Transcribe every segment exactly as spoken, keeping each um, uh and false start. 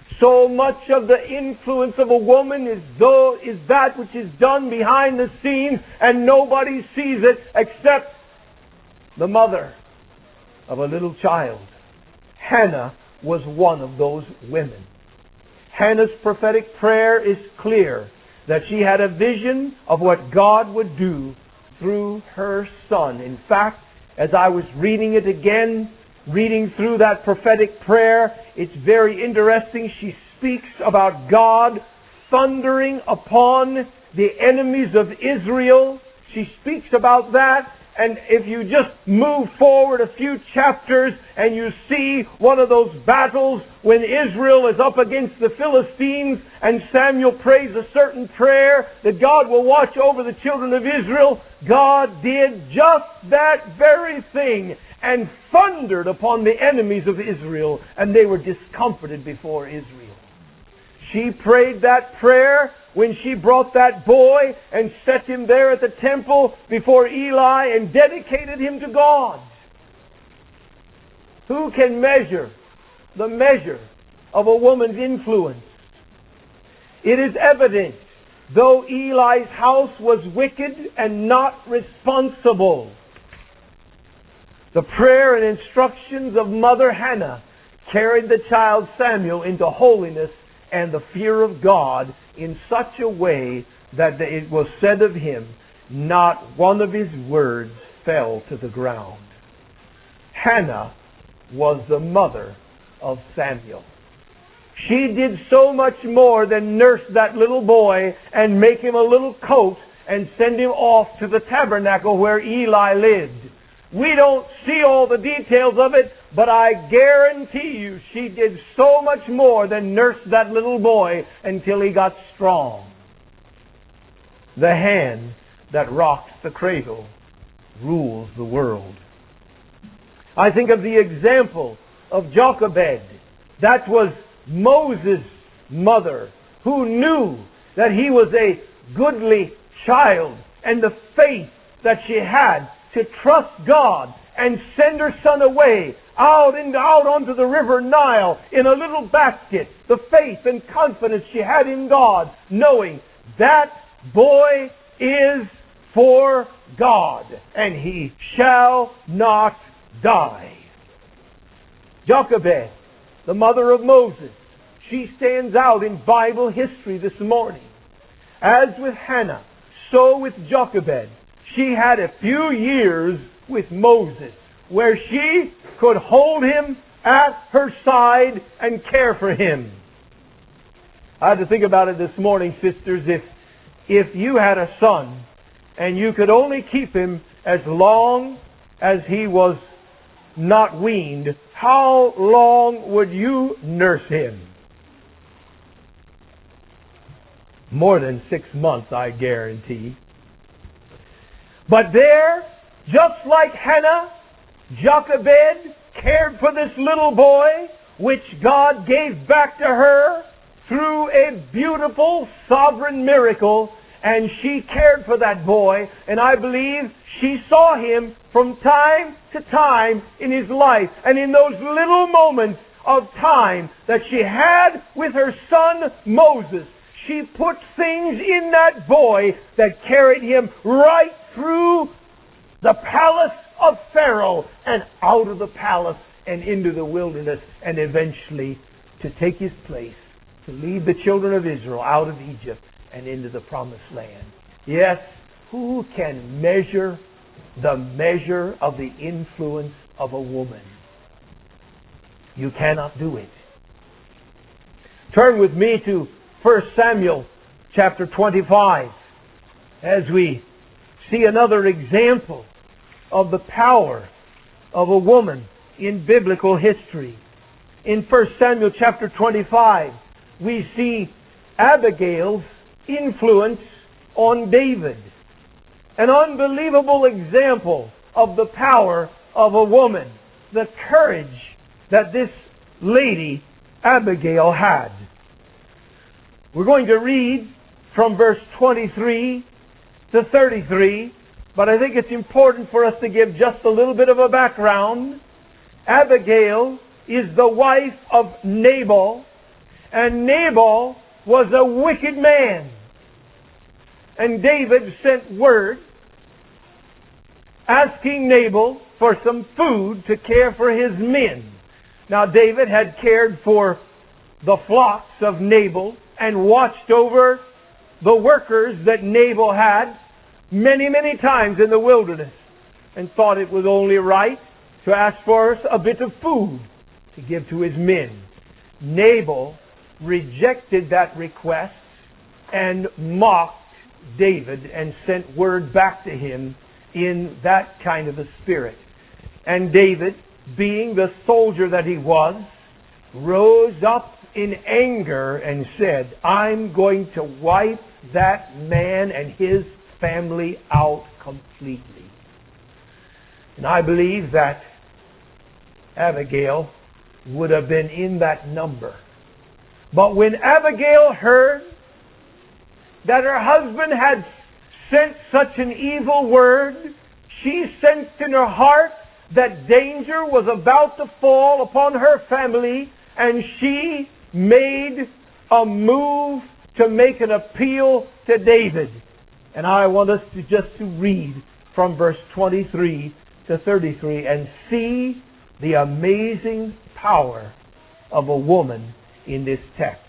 So much of the influence of a woman is though is that which is done behind the scenes, and nobody sees it except the mother of a little child. Hannah was one of those women. Hannah's prophetic prayer is clear, that she had a vision of what God would do through her son. In fact, as I was reading it again, reading through that prophetic prayer, it's very interesting. She speaks about God thundering upon the enemies of Israel. She speaks about that. And if you just move forward a few chapters and you see one of those battles when Israel is up against the Philistines and Samuel prays a certain prayer that God will watch over the children of Israel, God did just that very thing and thundered upon the enemies of Israel, and they were discomfited before Israel. She prayed that prayer when she brought that boy and set him there at the temple before Eli and dedicated him to God. Who can measure the measure of a woman's influence? It is evident, though Eli's house was wicked and not responsible, the prayer and instructions of Mother Hannah carried the child Samuel into holiness and the fear of God in such a way that it was said of him, not one of his words fell to the ground. Hannah was the mother of Samuel. She did so much more than nurse that little boy and make him a little coat and send him off to the tabernacle where Eli lived. We don't see all the details of it, but I guarantee you she did so much more than nurse that little boy until he got strong. The hand that rocks the cradle rules the world. I think of the example of Jochebed. That was Moses' mother, who knew that he was a goodly child, and the faith that she had to trust God and send her son away out and out onto the river Nile in a little basket. The faith and confidence she had in God, knowing that boy is for God and he shall not die. Jochebed, the mother of Moses, she stands out in Bible history this morning. As with Hannah, so with Jochebed, she had a few years with Moses where she could hold him at her side and care for him. I had to think about it this morning, sisters. If, if you had a son and you could only keep him as long as he was not weaned, how long would you nurse him? More than six months, I guarantee. But there, just like Hannah, Jochebed cared for this little boy, which God gave back to her through a beautiful sovereign miracle, and she cared for that boy, and I believe she saw him from time to time in his life. And in those little moments of time that she had with her son Moses, she put things in that boy that carried him right through the palace of Pharaoh and out of the palace and into the wilderness, and eventually to take his place, to lead the children of Israel out of Egypt and into the promised land. Yes, who can measure the measure of the influence of a woman? You cannot do it. Turn with me to First Samuel chapter twenty-five as we see another example of the power of a woman in biblical history. In First Samuel chapter twenty-five, we see Abigail's influence on David. An unbelievable example of the power of a woman. The courage that this lady Abigail had. We're going to read from verse twenty-three to thirty-three, but I think it's important for us to give just a little bit of a background. Abigail is the wife of Nabal, And Nabal was a wicked man. And David sent word asking Nabal for some food to care for his men. Now David had cared for the flocks of Nabal and watched over the workers that Nabal had many, many times in the wilderness, and thought it was only right to ask for a bit of food to give to his men. Nabal rejected that request and mocked David and sent word back to him in that kind of a spirit. And David, being the soldier that he was, rose up in anger and said, I'm going to wipe that man and his family out completely. And I believe that Abigail would have been in that number. But when Abigail heard that her husband had sent such an evil word, she sensed in her heart that danger was about to fall upon her family, and she made a move to make an appeal to David. And I want us to just to read from verse twenty-three to thirty-three and see the amazing power of a woman in this text.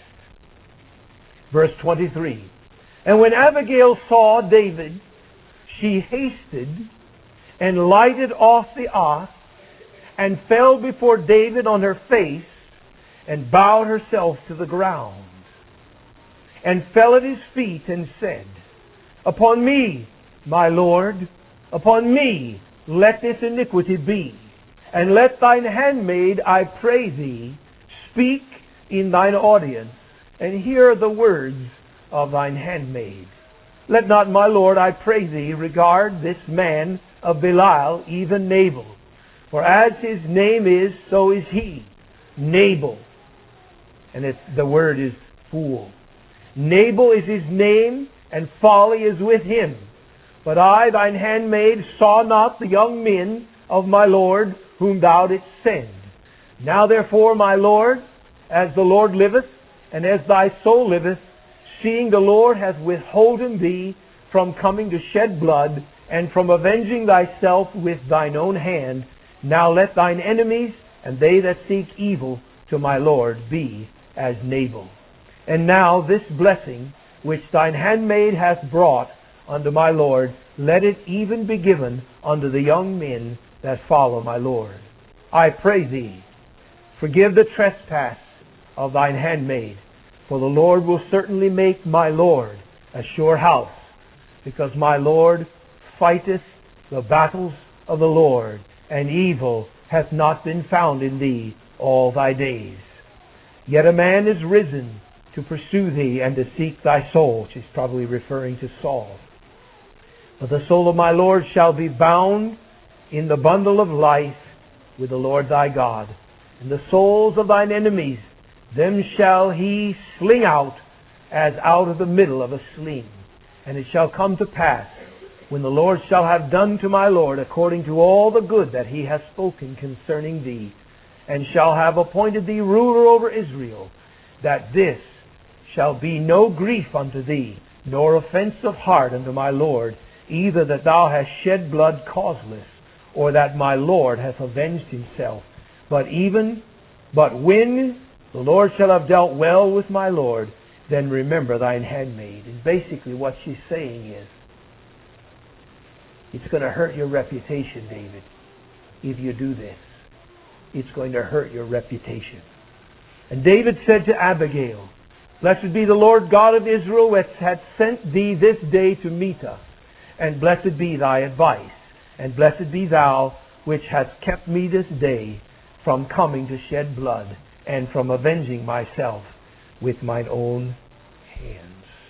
Verse twenty-three. And when Abigail saw David, she hasted and lighted off the ox and fell before David on her face and bowed herself to the ground and fell at his feet and said, Upon me, my Lord, upon me let this iniquity be, and let thine handmaid, I pray thee, speak in thine audience, and hear the words of thine handmaid. Let not my Lord, I pray thee, regard this man of Belial, even Nabal. For as his name is, so is he, Nabal. And it's, the word is fool. Nabal is his name, and folly is with him. But I, thine handmaid, saw not the young men of my Lord, whom thou didst send. Now therefore, my Lord, as the Lord liveth, and as thy soul liveth, seeing the Lord hath withholden thee from coming to shed blood, and from avenging thyself with thine own hand, now let thine enemies, and they that seek evil to my Lord, be as Nabal. And now this blessing, which thine handmaid hath brought unto my Lord, let it even be given unto the young men that follow my Lord. I pray thee, forgive the trespass of thine handmaid, for the Lord will certainly make my Lord a sure house, because my Lord fighteth the battles of the Lord, and evil hath not been found in thee all thy days. Yet a man is risen to pursue thee and to seek thy soul. She's probably referring to Saul. But the soul of my Lord shall be bound in the bundle of life with the Lord thy God. And the souls of thine enemies, them shall he sling out as out of the middle of a sling. And it shall come to pass, when the Lord shall have done to my Lord according to all the good that he hath spoken concerning thee, and shall have appointed thee ruler over Israel, that this shall be no grief unto thee, nor offense of heart unto my Lord, either that thou hast shed blood causeless, or that my Lord hath avenged himself. But even, but when the Lord shall have dealt well with my Lord, then remember thine handmaid. And basically what she's saying is, it's going to hurt your reputation, David, if you do this. It's going to hurt your reputation. And David said to Abigail, Blessed be the Lord God of Israel, which hath sent thee this day to meet us. And blessed be thy advice. And blessed be thou, which hast kept me this day from coming to shed blood, and from avenging myself with mine own hands.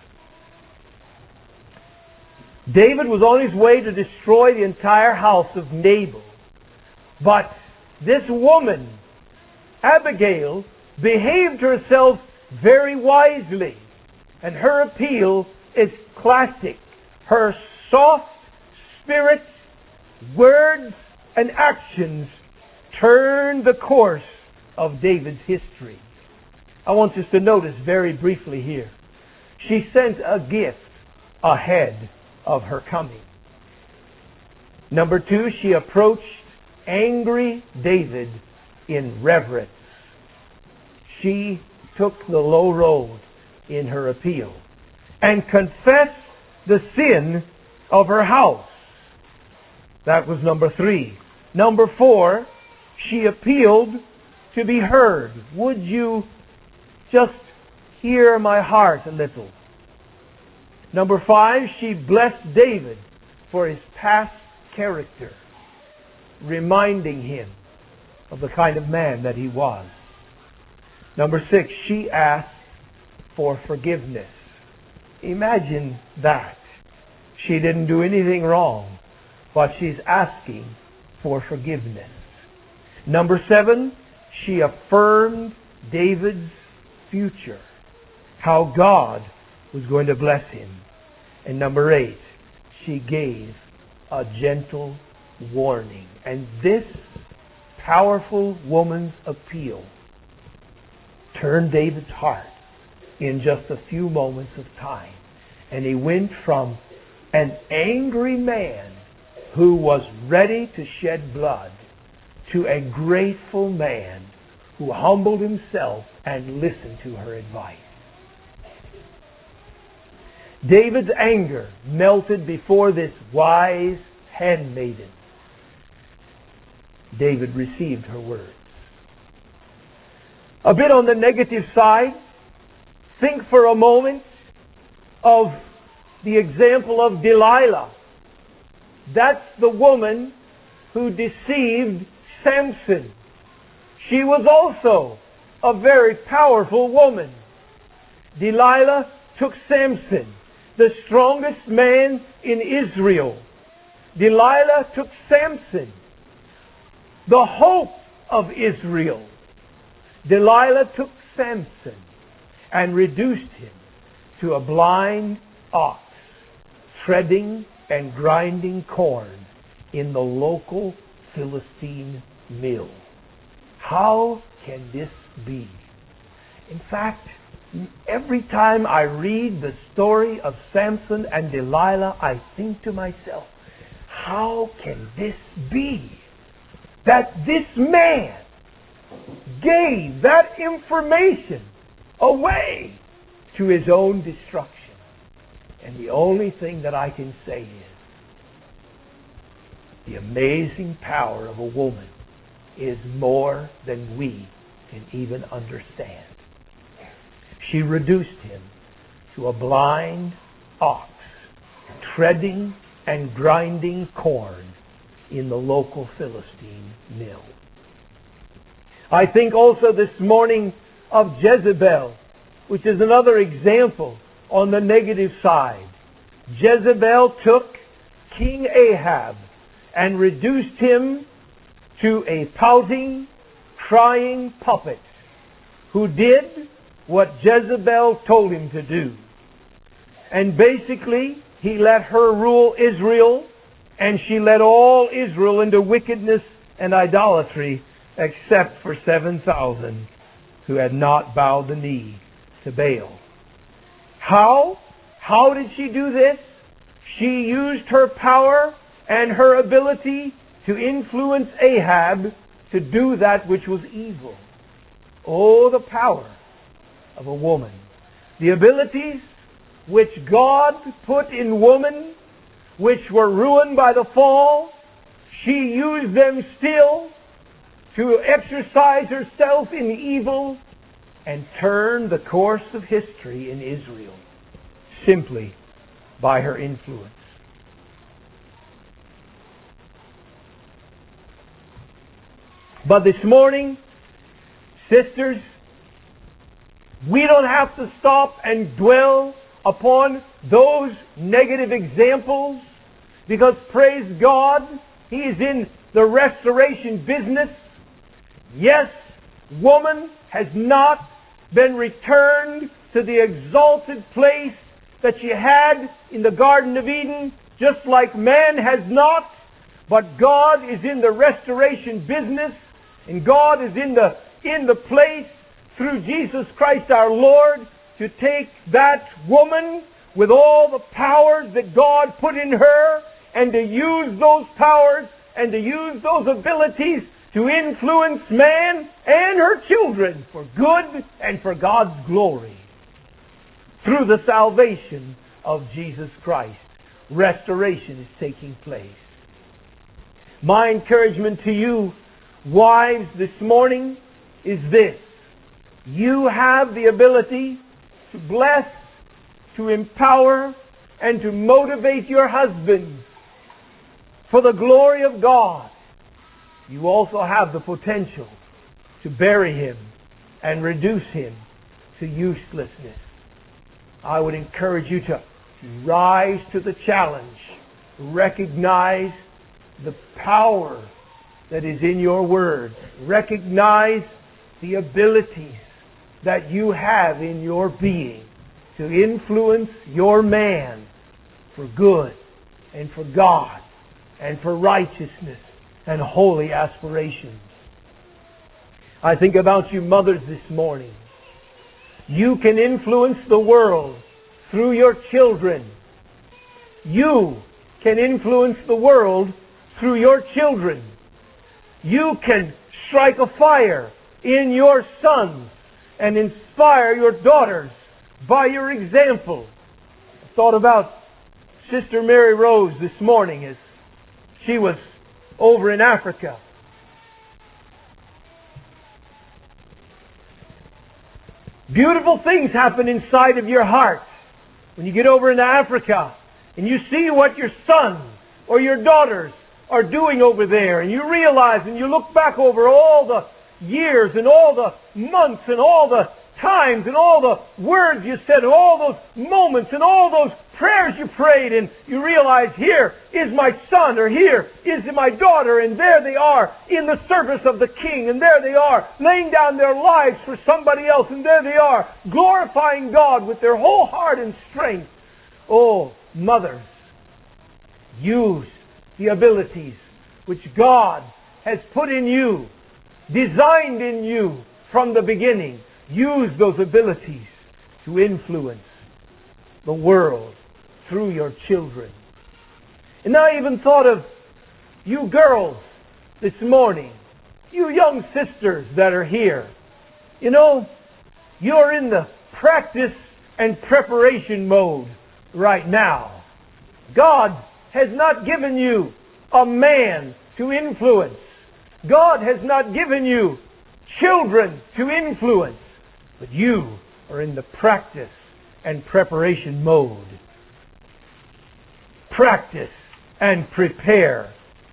David was on his way to destroy the entire house of Nabal. But this woman, Abigail, behaved herself very wisely. And her appeal is classic. Her soft spirit, words, and actions turned the course of David's history. I want us to notice very briefly here. She sent a gift ahead of her coming. Number two, she approached angry David in reverence. She took the low road in her appeal and confessed the sin of her house. That was number three. Number four, she appealed to be heard. Would you just hear my heart a little? Number five, she blessed David for his past character, reminding him of the kind of man that he was. Number six, she asked for forgiveness. Imagine that. She didn't do anything wrong, but she's asking for forgiveness. Number seven, she affirmed David's future, how God was going to bless him. And number eight, she gave a gentle warning. And this powerful woman's appeal turned David's heart in just a few moments of time. And he went from an angry man who was ready to shed blood to a grateful man who humbled himself and listened to her advice. David's anger melted before this wise handmaiden. David received her words. A bit on the negative side, think for a moment of the example of Delilah. That's the woman who deceived Samson. She was also a very powerful woman. Delilah took Samson, the strongest man in Israel. Delilah took Samson, the hope of Israel. Delilah took Samson and reduced him to a blind ox, treading and grinding corn in the local Philistine mill. How can this be? In fact, every time I read the story of Samson and Delilah, I think to myself, how can this be? That this man gave that information away to his own destruction. And the only thing that I can say is, the amazing power of a woman is more than we can even understand. She reduced him to a blind ox, treading and grinding corn in the local Philistine mill. I think also this morning of Jezebel, which is another example on the negative side. Jezebel took King Ahab and reduced him to a pouting, crying puppet who did what Jezebel told him to do. And basically, he let her rule Israel, and she led all Israel into wickedness and idolatry, except for seven thousand who had not bowed the knee to Baal. How? How did she do this? She used her power and her ability to influence Ahab to do that which was evil. Oh, the power of a woman. The abilities which God put in woman, which were ruined by the fall, she used them still to exercise herself in evil and turn the course of history in Israel simply by her influence. But this morning, sisters, we don't have to stop and dwell upon those negative examples, because praise God, He is in the restoration business. Yes, woman has not been returned to the exalted place that she had in the Garden of Eden, just like man has not. But God is in the restoration business, and God is in the in the place through Jesus Christ our Lord, to take that woman with all the powers that God put in her and to use those powers and to use those abilities to influence man and her children for good and for God's glory. Through the salvation of Jesus Christ, restoration is taking place. My encouragement to you, wives, this morning is this. You have the ability to bless, to empower, and to motivate your husbands for the glory of God. You also have the potential to bury him and reduce him to uselessness. I would encourage you to rise to the challenge. Recognize the power that is in your words. Recognize the abilities that you have in your being to influence your man for good and for God and for righteousness and holy aspirations. I think about you mothers this morning. You can influence the world through your children. You can influence the world through your children. You can strike a fire in your sons and inspire your daughters by your example. I thought about Sister Mary Rose this morning as she was over in Africa. Beautiful things happen inside of your heart when you get over into Africa and you see what your sons or your daughters are doing over there, and you realize and you look back over all the years and all the months and all the times and all the words you said and all those moments and all those prayers you prayed, and you realize here is my son or here is my daughter, and there they are in the service of the King, and there they are laying down their lives for somebody else, and there they are glorifying God with their whole heart and strength. Oh, mothers, use the abilities which God has put in you, designed in you from the beginning. Use those abilities to influence the world through your children. And I even thought of you girls this morning, you young sisters that are here. You know, you're in the practice and preparation mode right now. God has not given you a man to influence. God has not given you children to influence. But you are in the practice and preparation mode. Practice and prepare.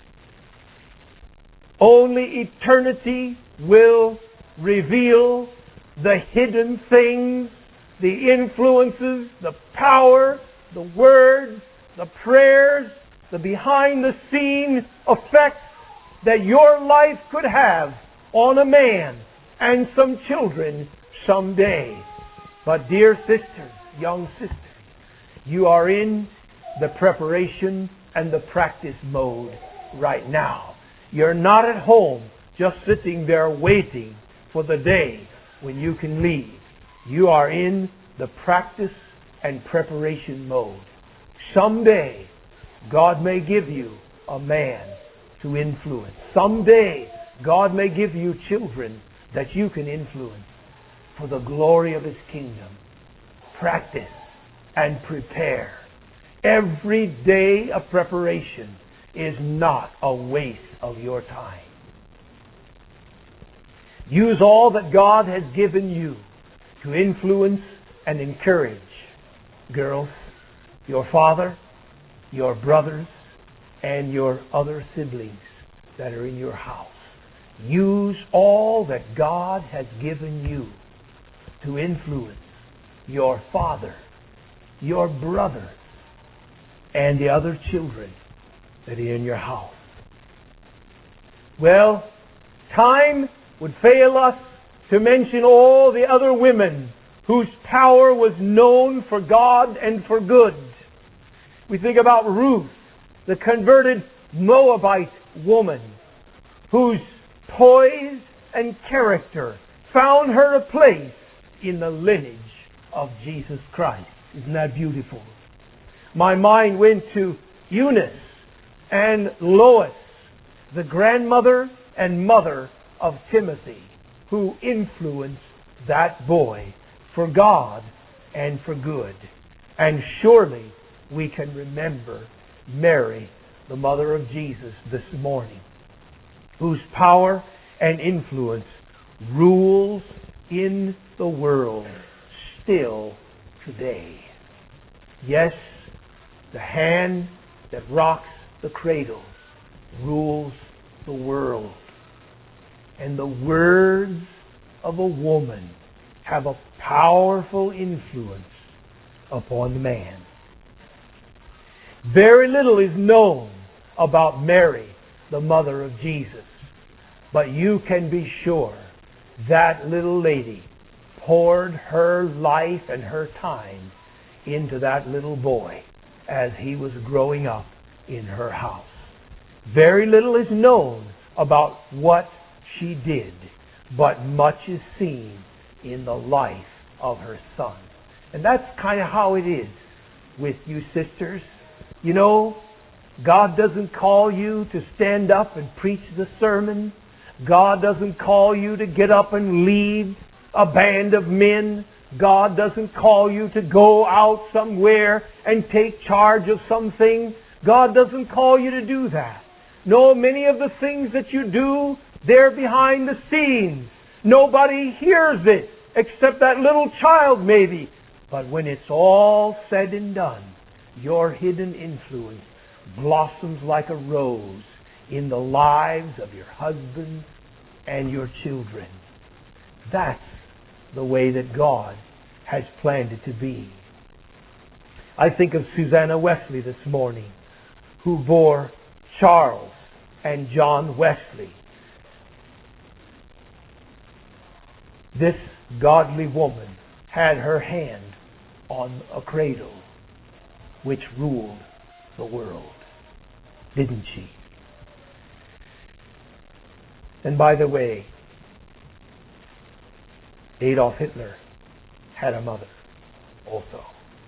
Only eternity will reveal the hidden things, the influences, the power, the words, the prayers, the behind-the-scene effects that your life could have on a man and some children someday. But dear sisters, young sisters, you are in the preparation and the practice mode right now. You're not at home just sitting there waiting for the day when you can leave. You are in the practice and preparation mode. Someday, God may give you a man to influence. Someday, God may give you children that you can influence for the glory of His kingdom. Practice and prepare. Every day of preparation is not a waste of your time. Use all that God has given you to influence and encourage. Girls, your father, your brothers, and your other siblings that are in your house. Use all that God has given you to influence your father, your brother, and the other children that are in your house. Well, time would fail us to mention all the other women whose power was known for God and for good. We think about Ruth, the converted Moabite woman, whose poise and character found her a place in the lineage of Jesus Christ. Isn't that beautiful? My mind went to Eunice and Lois, the grandmother and mother of Timothy, who influenced that boy for God and for good. And surely we can remember Mary, the mother of Jesus, this morning, whose power and influence rules in the world still today. Yes, the hand that rocks the cradle rules the world. And the words of a woman have a powerful influence upon man. Very little is known about Mary, the mother of Jesus. But you can be sure that little lady poured her life and her time into that little boy as he was growing up in her house. Very little is known about what she did, but much is seen in the life of her son. And that's kind of how it is with you sisters. You know, God doesn't call you to stand up and preach the sermon. God doesn't call you to get up and lead a band of men. God doesn't call you to go out somewhere and take charge of something. God doesn't call you to do that. No, many of the things that you do, they're behind the scenes. Nobody hears it except that little child maybe. But when it's all said and done, your hidden influence blossoms like a rose in the lives of your husband and your children. That's the way that God has planned it to be. I think of Susanna Wesley this morning, who bore Charles and John Wesley. This godly woman had her hand on a cradle which ruled the world, didn't she? And by the way, Adolf Hitler had a mother also.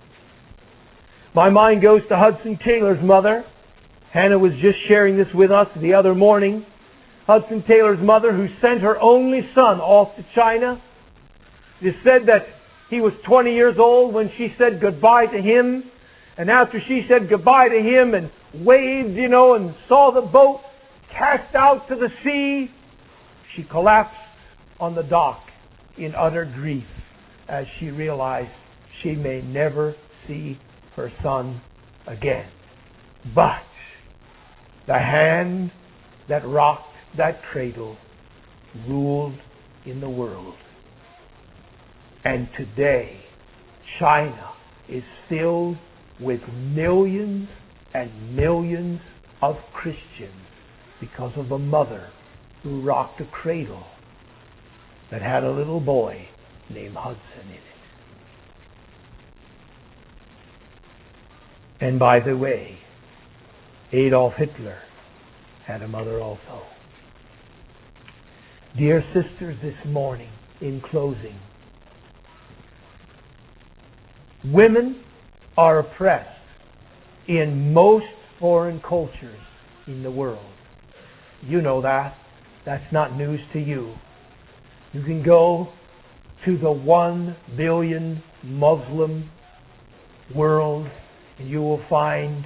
My mind goes to Hudson Taylor's mother. Hannah was just sharing this with us the other morning. Hudson Taylor's mother, who sent her only son off to China. It is said that he was twenty years old when she said goodbye to him. And after she said goodbye to him and waved, you know, and saw the boat cast out to the sea, she collapsed on the dock in utter grief as she realized she may never see her son again. But the hand that rocked that cradle ruled in the world. And today, China is filled with millions and millions of Christians because of a mother who rocked a cradle that had a little boy named Hudson in it. And by the way, Adolf Hitler had a mother also. Dear sisters, this morning, in closing, women are oppressed in most foreign cultures in the world. You know that. That's not news to you. You can go to the one billion Muslim world and you will find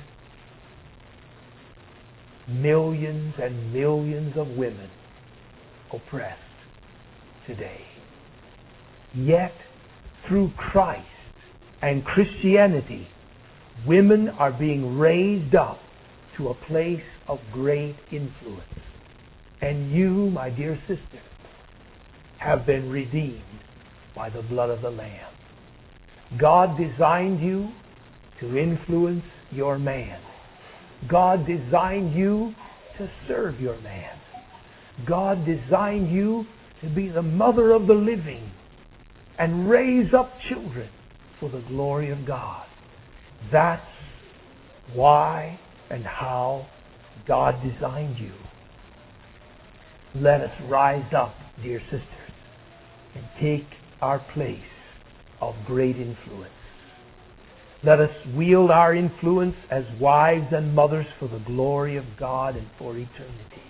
millions and millions of women oppressed today. Yet, through Christ and Christianity, women are being raised up to a place of great influence. And you, my dear sister, have been redeemed by the blood of the Lamb. God designed you to influence your man. God designed you to serve your man. God designed you to be the mother of the living and raise up children for the glory of God. That's why and how God designed you. Let us rise up, dear sisters, and take our place of great influence. Let us wield our influence as wives and mothers for the glory of God and for eternity.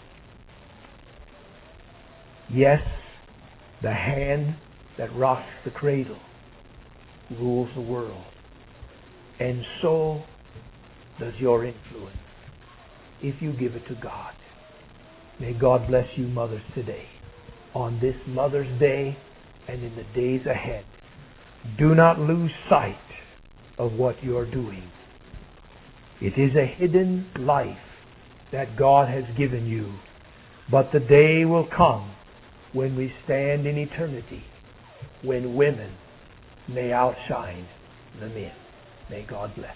Yes, the hand that rocks the cradle rules the world. And so does your influence, if you give it to God. May God bless you, mothers, today. On this Mother's Day and in the days ahead, do not lose sight of what you are doing. It is a hidden life that God has given you, but the day will come when we stand in eternity, when women may outshine the men. May God bless.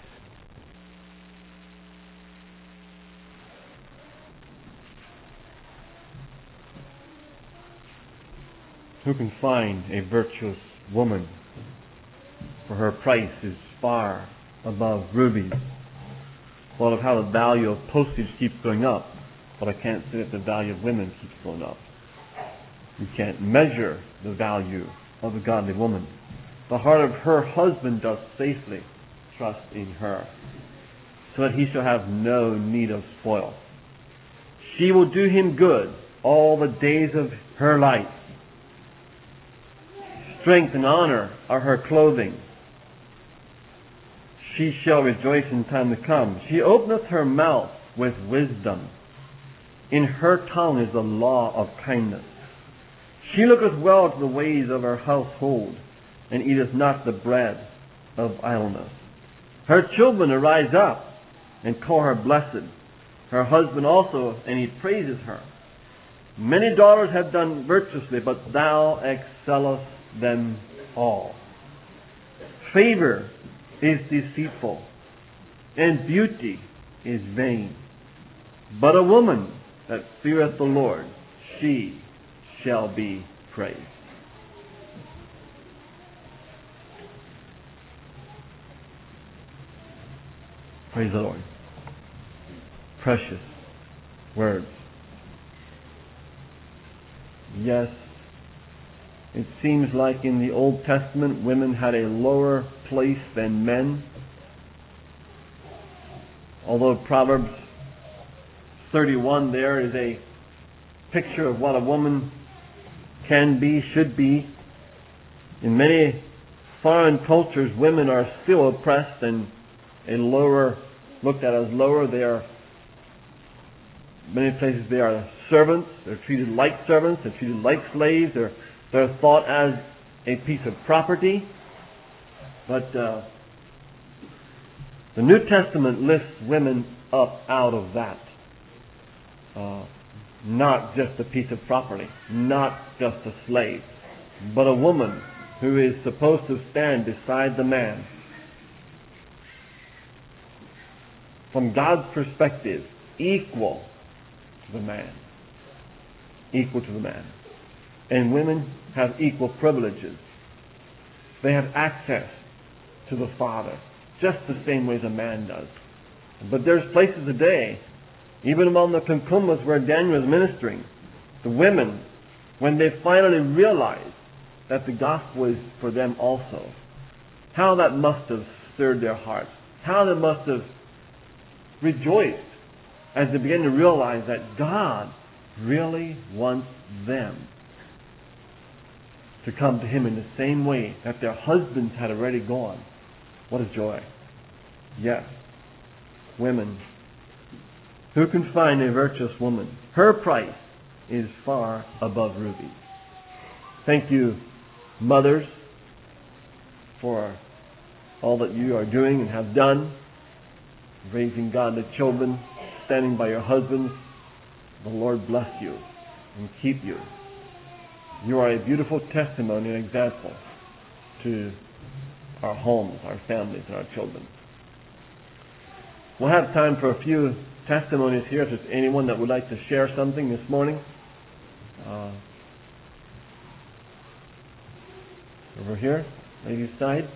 Who can find a virtuous woman? For her price is far above rubies. Thought of how the value of postage keeps going up, but I can't say that the value of women keeps going up. You can't measure the value of a godly woman. The heart of her husband does safely trust in her, so that he shall have no need of spoil. She will do him good all the days of her life. Strength and honor are her clothing. She shall rejoice in time to come. She openeth her mouth with wisdom. In her tongue is the law of kindness. She looketh well to the ways of her household, and eateth not the bread of idleness. Her children arise up, and call her blessed. Her husband also, and he praises her. Many daughters have done virtuously, but thou excellest them all. Favor is deceitful, and beauty is vain. But a woman that feareth the Lord, she shall be praised. Praise the Lord. Precious words. Yes, it seems like in the Old Testament women had a lower place than men. Although Proverbs thirty-one there is a picture of what a woman can be, should be. In many foreign cultures, women are still oppressed and a lower, looked at as lower. They are, many places they are servants. They're treated like servants. They're treated like slaves. They're, they're thought as a piece of property. But uh, the New Testament lifts women up out of that. Uh, not just a piece of property, not just a slave, but a woman who is supposed to stand beside the man. From God's perspective, equal to the man. Equal to the man. And women have equal privileges. They have access to the Father, just the same way as a man does. But there's places today, even among the Kunkumas where Daniel is ministering, the women, when they finally realize that the gospel is for them also, how that must have stirred their hearts. How they must have rejoiced as they begin to realize that God really wants them to come to Him in the same way that their husbands had already gone. What a joy. Yes, women. Who can find a virtuous woman? Her price is far above rubies. Thank you, mothers, for all that you are doing and have done, raising godly children, standing by your husbands. The Lord bless you and keep you. You are a beautiful testimony and example to our homes, our families, and our children. We'll have time for a few testimonies here. If there's anyone that would like to share something this morning. Uh, over here, ladies' side.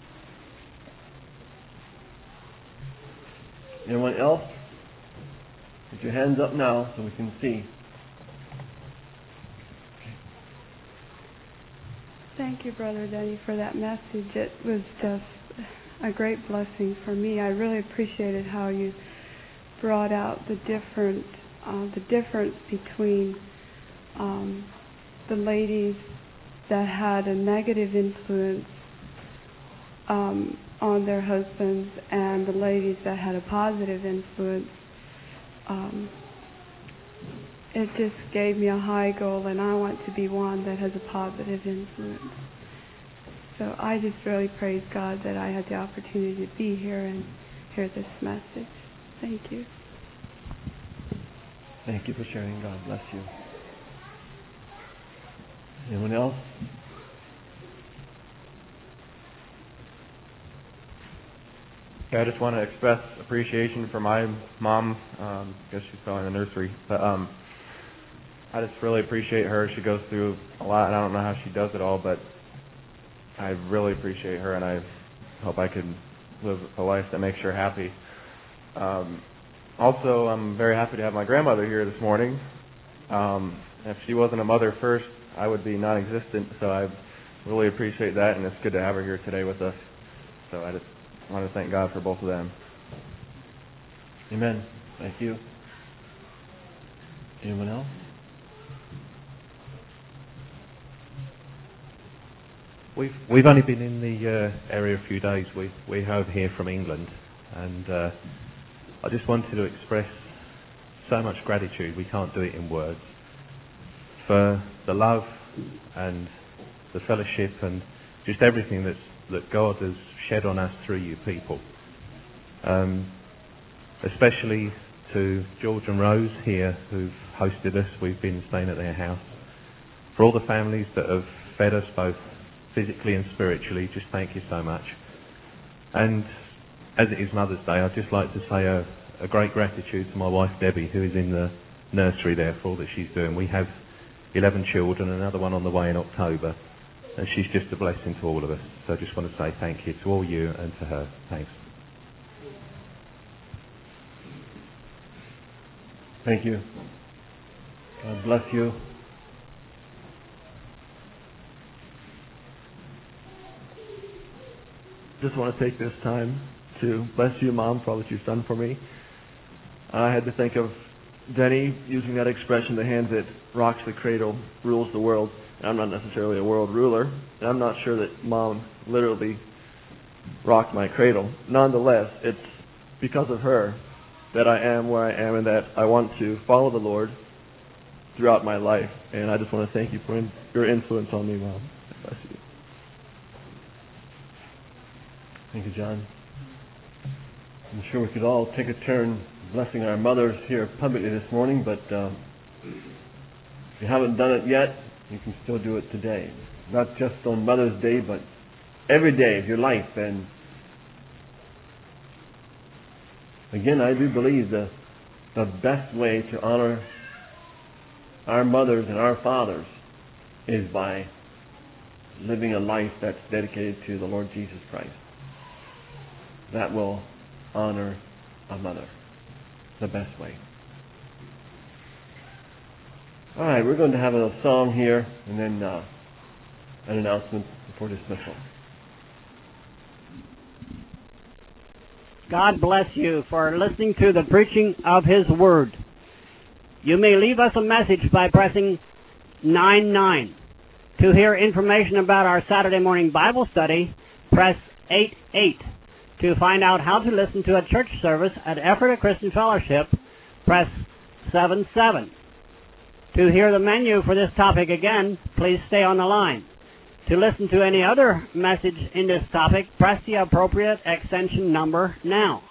Anyone else? Put your hands up now so we can see. Thank you, Brother Denny, for that message. It was just a great blessing for me. I really appreciated how you brought out the different, uh, the difference between um, the ladies that had a negative influence um, on their husbands and the ladies that had a positive influence. Um, it just gave me a high goal, and I want to be one that has a positive influence. So I just really praise God that I had the opportunity to be here and hear this message. Thank you. Thank you for sharing. God bless you. Anyone else? Yeah, I just want to express appreciation for my mom. Um, I guess she's probably in the nursery. But um, I just really appreciate her. She goes through a lot, and I don't know how she does it all, but I really appreciate her, and I hope I could live a life that makes her happy. Um, also, I'm very happy to have my grandmother here this morning. Um, if she wasn't a mother first, I would be non-existent, so I really appreciate that, and it's good to have her here today with us. So I just I want to thank God for both of them. Amen. Thank you. Anyone else? We've we've only been in the uh, area a few days. We we have here from England, and uh, I just wanted to express so much gratitude. We can't do it in words for the love and the fellowship and just everything that's that God has shed on us through you people. Um, especially to George and Rose here who've hosted us. We've been staying at their house. For all the families that have fed us both physically and spiritually, just thank you so much. And as it is Mother's Day, I'd just like to say a, a great gratitude to my wife Debbie, who is in the nursery there for all that she's doing. We have eleven children, another one on the way in October, and she's just a blessing to all of us. So I just want to say thank you to all you and to her. Thanks. Thank you. God bless you. Just want to take this time to bless you, Mom, for all that you've done for me. I had to think of Denny using that expression, the hand that rocks the cradle rules the world. And I'm not necessarily a world ruler, and I'm not sure that Mom literally rocked my cradle. Nonetheless, it's because of her that I am where I am and that I want to follow the Lord throughout my life. And I just want to thank you for in, your influence on me, Mom. Bless you. Thank you, John. I'm sure we could all take a turn blessing our mothers here publicly this morning, but uh, if you haven't done it yet, you can still do it today. Not just on Mother's Day, but every day of your life. And again, I do believe the the best way to honor our mothers and our fathers is by living a life that's dedicated to the Lord Jesus Christ. That will honor a mother the best way. All right, we're going to have a song here and then uh, an announcement before dismissal. God bless you for listening to the preaching of His Word. You may leave us a message by pressing nine nine. To hear information about our Saturday morning Bible study, press eight eight. To find out how to listen to a church service at Ephrata Christian Fellowship, press seven seven. To hear the menu for this topic again, please stay on the line. To listen to any other message in this topic, press the appropriate extension number now.